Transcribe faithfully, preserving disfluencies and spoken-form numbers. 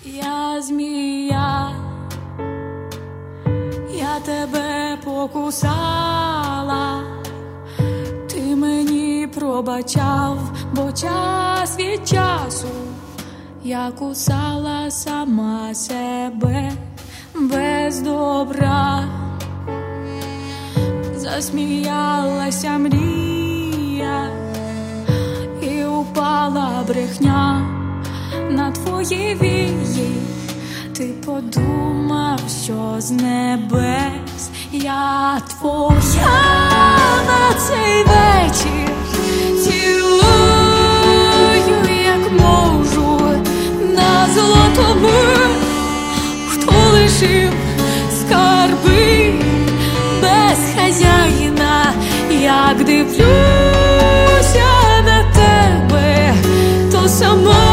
Я змія, я тебе покусала, ти мені пробачав, бо час від часу я кусала сама себе без добра. Засміялася мрія і упала брехня на твої вії. Ти подумав, що з небес я твоя на цей вечір. Цілую, як можу, назло тому, хто лишив скарби без хазяїна. Як дивлюся на тебе, то сама